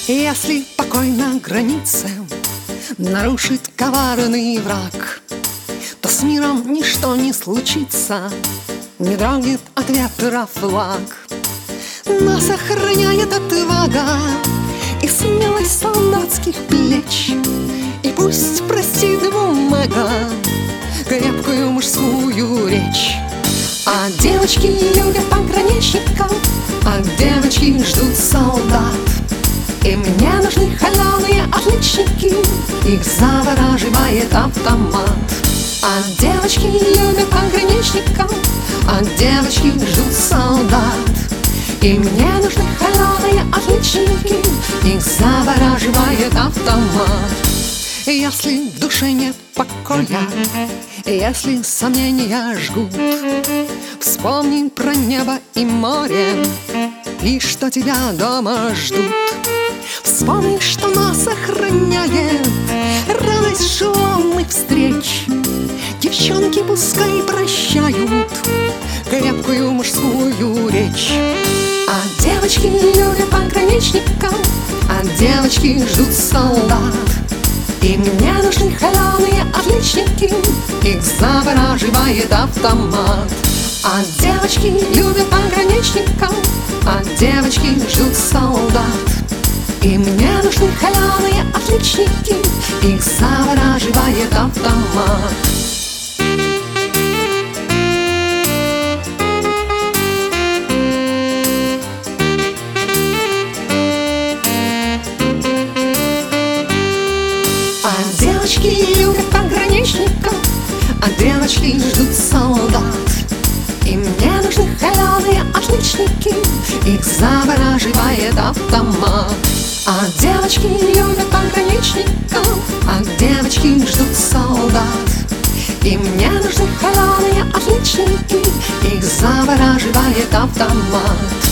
Если покой на границе нарушит коварный враг, то с миром ничто не случится, не дрогнет от ветра флаг. Нас охраняет отвага и смелость солдатских плеч. И пусть простит бумага крепкую мужскую речь. А девочки любят пограничников, а девочки ждут солдат. И мне нужны холеные отличники, их завораживает автомат. А девочки любят пограничников, а девочки ждут солдат. И мне нужны холеные отличники, их завораживает автомат. Если в душе нет покоя, если сомнения жгут, вспомни про небо и море, и что тебя дома ждут. Вспомни, что нас охраняет радость желанных встреч. Девчонки пускай прощают крепкую мужскую речь. А девочки любят пограничников, а девочки ждут солдат. И мне нужны холеные отличники, их завораживает автомат. А девочки любят пограничников, а девочки ждут солдат. И мне нужны холеные отличники, их завораживает автомат. А девочки любят пограничников, а девочки ждут солдат. И мне нужны холеные отличники, их завораживает автомат. А девочки любят пограничников, а девочки ждут солдат. И мне нужны холеные отличники, их завораживает автомат.